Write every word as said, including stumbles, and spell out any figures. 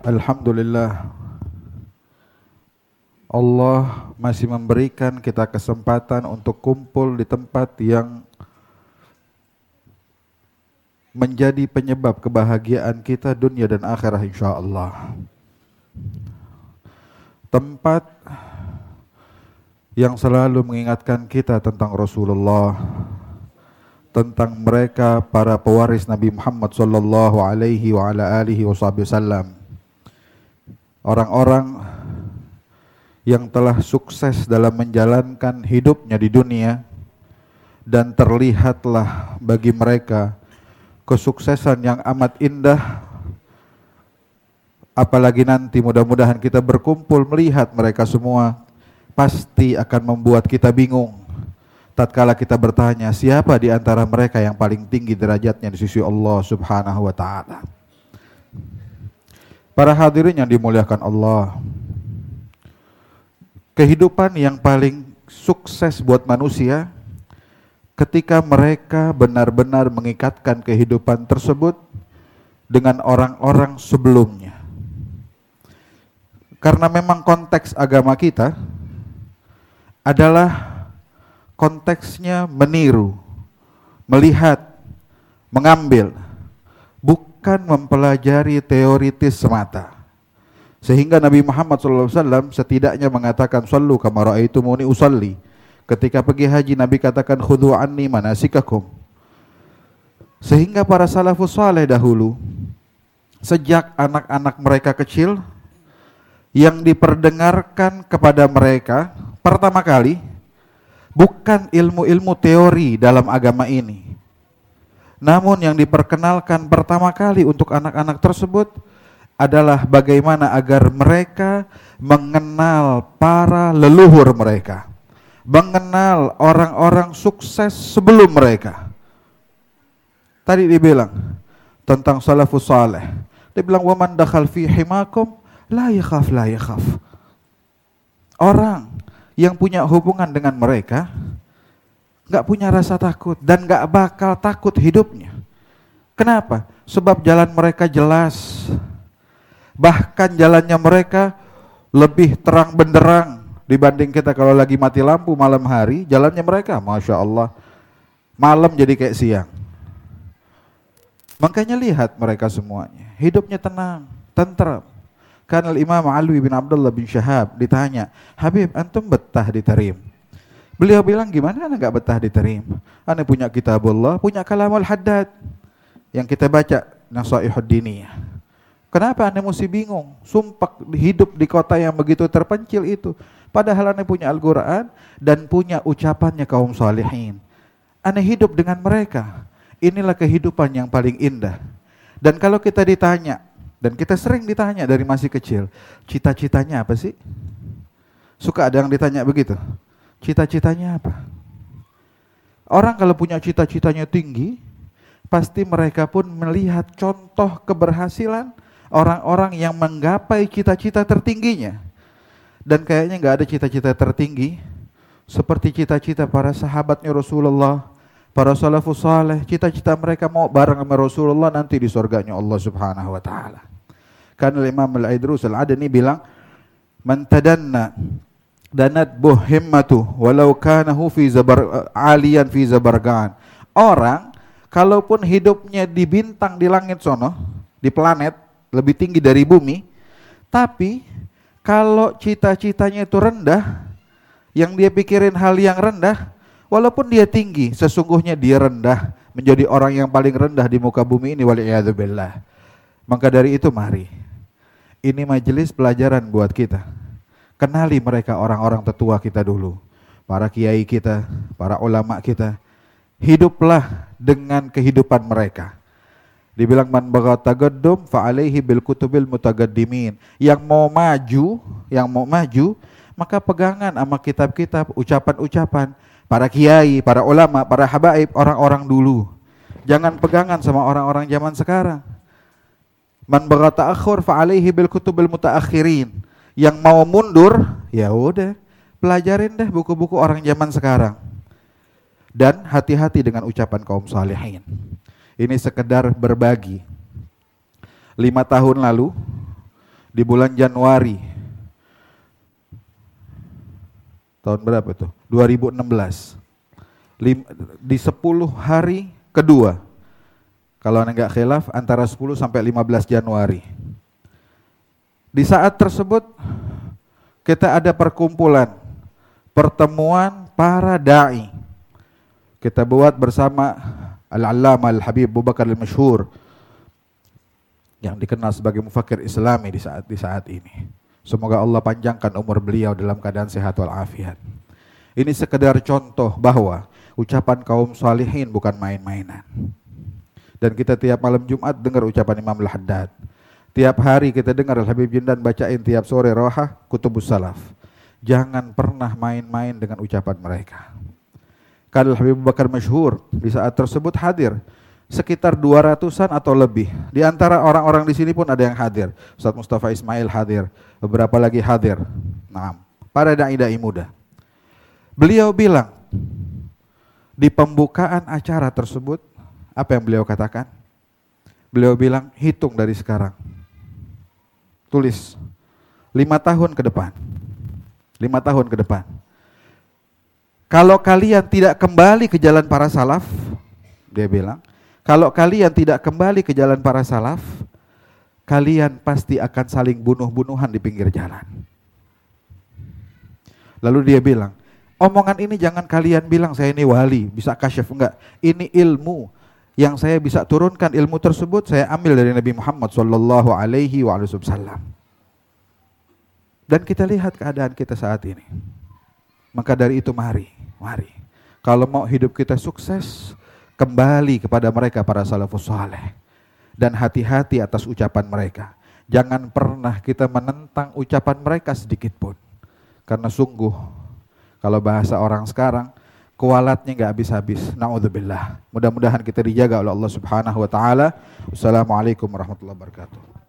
Alhamdulillah, Allah masih memberikan kita kesempatan untuk kumpul di tempat yang menjadi penyebab kebahagiaan kita dunia dan akhirah insyaallah. Tempat yang selalu mengingatkan kita tentang Rasulullah, tentang mereka para pewaris Nabi Muhammad sallallahu alaihi wa ala alihi wasallam. Orang-orang yang telah sukses dalam menjalankan hidupnya di dunia, dan terlihatlah bagi mereka kesuksesan yang amat indah. Apalagi nanti mudah-mudahan kita berkumpul melihat mereka semua, pasti akan membuat kita bingung tatkala kita bertanya, siapa di antara mereka yang paling tinggi derajatnya di sisi Allah Subhanahu wa taala. Para hadirin yang dimuliakan Allah, kehidupan yang paling sukses buat manusia ketika mereka benar-benar mengikatkan kehidupan tersebut dengan orang-orang sebelumnya. Karena memang konteks agama kita adalah konteksnya meniru, melihat, mengambil, bukan mempelajari teoritis semata. Sehingga Nabi Muhammad shallallahu alaihi wasallam setidaknya mengatakan, "Shallu kama ra'aitumuni usalli." Ketika pergi haji, Nabi katakan, "Khudhu anni manasikakum." Sehingga para salafus saleh dahulu, sejak anak-anak mereka kecil, yang diperdengarkan kepada mereka pertama kali bukan ilmu-ilmu teori dalam agama ini, namun yang diperkenalkan pertama kali untuk anak-anak tersebut adalah bagaimana agar mereka mengenal para leluhur mereka, mengenal orang-orang sukses sebelum mereka. Tadi dibilang tentang salafus saleh, dibilang waman dakhal fi himakum la yakhaf la yakhaf. Orang yang punya hubungan dengan mereka gak punya rasa takut dan gak bakal takut hidupnya. Kenapa? Sebab jalan mereka jelas. Bahkan jalannya mereka lebih terang benderang dibanding kita kalau lagi mati lampu malam hari. Jalannya mereka, Masya Allah, malam jadi kayak siang. Makanya lihat mereka semuanya, hidupnya tenang, tenteram. Karena Imam Ali bin Abdullah bin Syahab ditanya, "Habib, antum betah di Tarim?" Beliau bilang, "Gimana anda gak betah di Tarim? Anda punya kitabullah, punya kalamul haddad yang kita baca, Nasaihud Diniyah. Kenapa anda mesti bingung, sumpah hidup di kota yang begitu terpencil itu? Padahal anda punya Al-Quran dan punya ucapannya kaum salihin. Anda hidup dengan mereka. Inilah kehidupan yang paling indah." Dan kalau kita ditanya, dan kita sering ditanya dari masih kecil, cita-citanya apa sih? Suka ada yang ditanya begitu. Cita-citanya apa? Orang kalau punya cita-citanya tinggi, pasti mereka pun melihat contoh keberhasilan orang-orang yang menggapai cita-cita tertingginya. Dan kayaknya gak ada cita-cita tertinggi seperti cita-cita para sahabatnya Rasulullah, para salafus saleh. Cita-cita mereka mau bareng sama Rasulullah nanti di surganya Allah Subhanahu wa taala. Karena Imam Al-Idrus Al-Adni bilang, "Man tadanna danat buh himmatu walau kanahu fi zabar aliyan fi zabargan." Orang kalaupun hidupnya di bintang di langit sono, di planet lebih tinggi dari bumi, tapi kalau cita-citanya itu rendah, yang dia pikirin hal yang rendah, walaupun dia tinggi, sesungguhnya dia rendah, menjadi orang yang paling rendah di muka bumi ini, waliyadzubillah. Maka dari itu mari, ini majelis pelajaran buat kita. Kenali mereka orang-orang tetua kita dulu, para kiai kita, para ulama kita. Hiduplah dengan kehidupan mereka. Dibilang man bagha tagaddum fa alaihi bil kutubil mutagaddimin. Yang mau maju, yang mau maju, maka pegangan sama kitab-kitab, ucapan-ucapan para kiai, para ulama, para habaib, orang-orang dulu. Jangan pegangan sama orang-orang zaman sekarang. Man bagha ta'akhur fa alaihi bil kutubil mutaakhirin. Yang mau mundur, ya udah, pelajarin deh buku-buku orang zaman sekarang. Dan hati-hati dengan ucapan kaum salihin. Ini sekedar berbagi. Lima tahun lalu di bulan Januari tahun berapa itu? dua ribu enam belas. Lim, di sepuluh hari kedua. Kalau Anda enggak khilaf antara sepuluh sampai lima belas Januari. Di saat tersebut kita ada perkumpulan, pertemuan para dai. Kita buat bersama Al-Allamah Al-Habib Abu Bakar Al-Masyhur yang dikenal sebagai mufakir Islami di saat di saat ini. Semoga Allah panjangkan umur beliau dalam keadaan sehat walafiat. Ini sekedar contoh bahwa ucapan kaum salihin bukan main-mainan. Dan kita tiap malam Jumat dengar ucapan Imam Al-Haddad. Tiap hari kita dengar Al-Habib Jindan bacain tiap sore Rawahah Kutubus Salaf. Jangan pernah main-main dengan ucapan mereka. Karena Al-Habib Abu Bakar Masyhur di saat tersebut hadir sekitar dua ratusan atau lebih. Di antara orang-orang di sini pun ada yang hadir. Ustaz Mustafa Ismail hadir, beberapa lagi hadir. Nah, para dai-dai muda. Beliau bilang di pembukaan acara tersebut, apa yang beliau katakan? Beliau bilang, hitung dari sekarang. Tulis, lima tahun ke depan. Lima tahun ke depan. Kalau kalian tidak kembali ke jalan para salaf, dia bilang, kalau kalian tidak kembali ke jalan para salaf, kalian pasti akan saling bunuh-bunuhan di pinggir jalan. Lalu dia bilang, omongan ini jangan kalian bilang saya ini wali, bisa kasyaf, enggak. Ini ilmu yang saya bisa turunkan, ilmu tersebut saya ambil dari Nabi Muhammad sallallahu alaihi wasallam. Dan kita lihat keadaan kita saat ini. Maka dari itu mari, mari. Kalau mau hidup kita sukses, kembali kepada mereka para salafus saleh. Dan hati-hati atas ucapan mereka. Jangan pernah kita menentang ucapan mereka sedikit pun. Karena sungguh, kalau bahasa orang sekarang, kualatnya nggak habis-habis. Na'udzubillah. Mudah-mudahan kita dijaga oleh Allah Subhanahu wa taala. Wassalamualaikum warahmatullahi wabarakatuh.